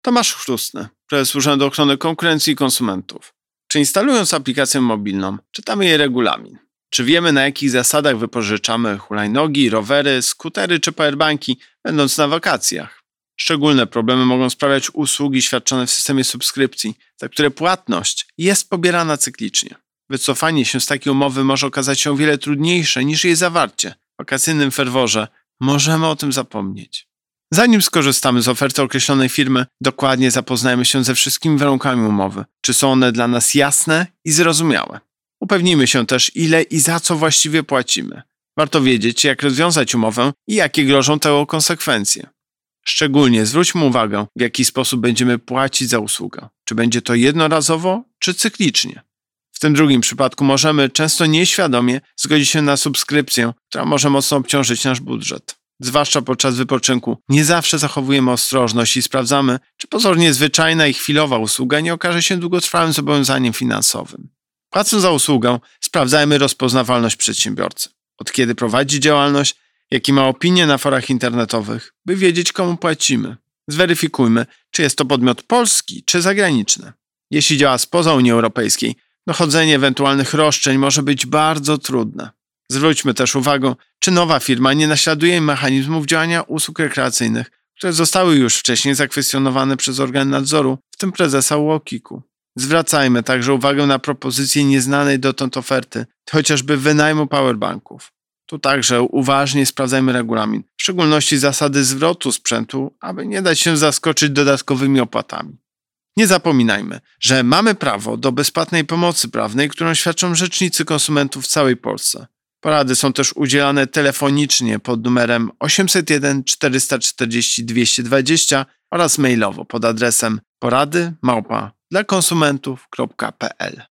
Tomasz Chrzustny, prezes Urzędu Ochrony Konkurencji i Konsumentów. Czy instalując aplikację mobilną, czytamy jej regulamin? Czy wiemy, na jakich zasadach wypożyczamy hulajnogi, rowery, skutery czy powerbanki, będąc na wakacjach? Szczególne problemy mogą sprawiać usługi świadczone w systemie subskrypcji, za które płatność jest pobierana cyklicznie. Wycofanie się z takiej umowy może okazać się o wiele trudniejsze niż jej zawarcie. W wakacyjnym ferworze możemy o tym zapomnieć. Zanim skorzystamy z oferty określonej firmy, dokładnie zapoznajmy się ze wszystkimi warunkami umowy. Czy są one dla nas jasne i zrozumiałe? Upewnijmy się też, ile i za co właściwie płacimy. Warto wiedzieć, jak rozwiązać umowę i jakie grożą tego konsekwencje. Szczególnie zwróćmy uwagę, w jaki sposób będziemy płacić za usługę. Czy będzie to jednorazowo, czy cyklicznie. W tym drugim przypadku możemy często nieświadomie zgodzić się na subskrypcję, która może mocno obciążyć nasz budżet. Zwłaszcza podczas wypoczynku nie zawsze zachowujemy ostrożność i sprawdzamy, czy pozornie zwyczajna i chwilowa usługa nie okaże się długotrwałym zobowiązaniem finansowym. Płacąc za usługę, sprawdzajmy rozpoznawalność przedsiębiorcy. Od kiedy prowadzi działalność, jakie ma opinie na forach internetowych, by wiedzieć, komu płacimy. Zweryfikujmy, czy jest to podmiot polski czy zagraniczny. Jeśli działa spoza Unii Europejskiej, dochodzenie ewentualnych roszczeń może być bardzo trudne. Zwróćmy też uwagę, czy nowa firma nie naśladuje mechanizmów działania usług rekreacyjnych, które zostały już wcześniej zakwestionowane przez organ nadzoru, w tym prezesa UOKiK-u. Zwracajmy także uwagę na propozycje nieznanej dotąd oferty, chociażby wynajmu powerbanków. Tu także uważnie sprawdzajmy regulamin, w szczególności zasady zwrotu sprzętu, aby nie dać się zaskoczyć dodatkowymi opłatami. Nie zapominajmy, że mamy prawo do bezpłatnej pomocy prawnej, którą świadczą rzecznicy konsumentów w całej Polsce. Porady są też udzielane telefonicznie pod numerem 801 440 220 oraz mailowo pod adresem porady@dlakonsumentów.pl.